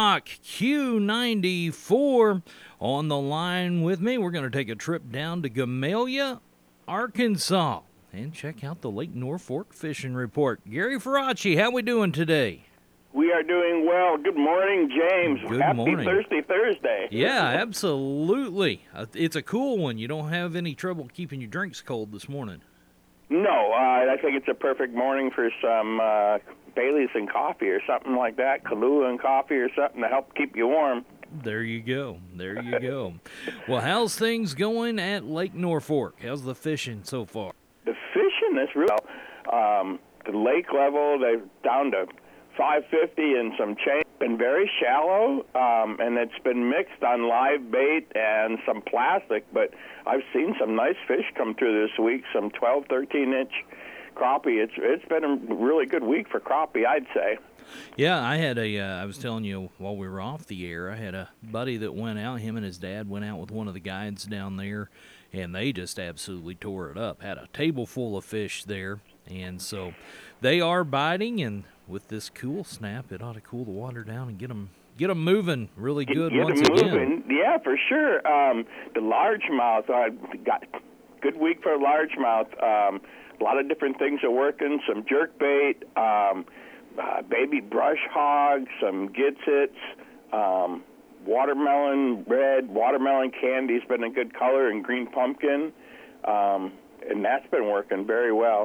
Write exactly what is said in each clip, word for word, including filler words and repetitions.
Q ninety-four on the line with me. We're going to take a trip down to Gamelia, Arkansas, and check out the Lake Norfork Fishing Report. Gary Faraci, how we doing today? We are doing well. Good morning, James. Good Happy morning. Thirsty Thursday. Yeah, absolutely. Uh, It's a cool one. You don't have any trouble keeping your drinks cold this morning. No, uh, I think it's a perfect morning for some uh, Bailey's and coffee or something like that, Kahlua and coffee or something to help keep you warm. There you go. There you go. Well, how's things going at Lake Norfork? How's the fishing so far? The fishing is real. Um, the lake level, they're down to five fifty and some change. Been very shallow, um, and it's been mixed on live bait and some plastic, but I've seen some nice fish come through this week, some twelve, thirteen inch crappie. It's It's been a really good week for crappie, I'd say. Yeah, I had a, uh, I was telling you while we were off the air, I had a buddy that went out, him and his dad went out with one of the guides down there, and they just absolutely tore it up. Had a table full of fish there, and so they are biting, and with this cool snap, it ought to cool the water down and get them, get them moving really good Get once them again. moving. Yeah, for sure. Um, the largemouth, I got good week for largemouth. Um, a lot of different things are working. Some jerk bait, um, uh, baby brush hog, some gitsits, um, watermelon red, watermelon candy's been a good color, and green pumpkin, um, and that's been working very well.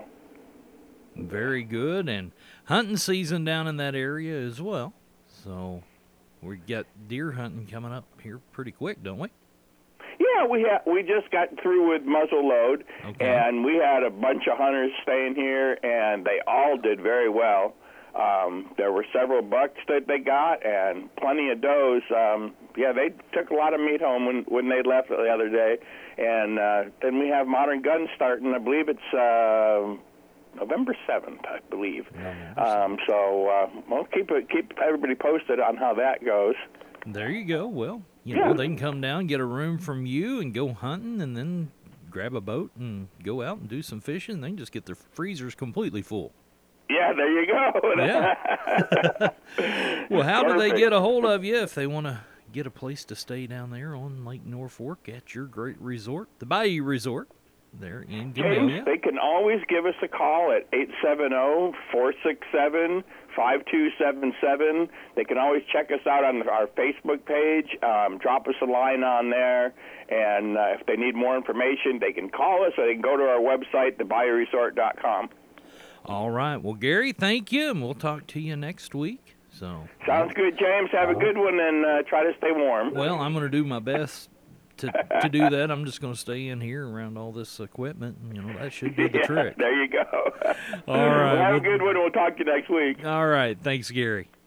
Very good, and hunting season down in that area as well. So we got deer hunting coming up here pretty quick, don't we? Yeah, we ha- we just got through with muzzle load, Okay. and we had a bunch of hunters staying here, and they all did very well. Um, there were several bucks that they got, and plenty of does. Um, yeah, they took a lot of meat home when when they left the other day, and uh, then we have Modern Guns starting. I believe it's Uh, November seventh, I believe. Um, so uh, we'll keep it, keep everybody posted on how that goes. There you go. Well, you Yeah. know, they can come down, get a room from you, and go hunting, and then grab a boat and go out and do some fishing. They can just get their freezers completely full. Yeah, there you go. Yeah. Well, how do they Perfect. get a hold of you if they want to get a place to stay down there on Lake Norfork at your great resort, the Bayou Resort, there in James, Gamelia? they can always give us a call at eight seven zero, four six seven, five two seven seven. They can always check us out on our Facebook page, um, drop us a line on there, and uh, if they need more information, they can call us or they can go to our website, the bayou resort dot com. All right. Well, Gary, thank you, and we'll talk to you next week. So Sounds good, James. Have a good one, and uh, try to stay warm. Well, I'm going to do my best to to do that. I'm just going to stay in here around all this equipment, and, you know, that should do the Yeah, trick. there you go. All right. Well, have a Well- good one. We'll talk to you next week. All right. Thanks, Gary.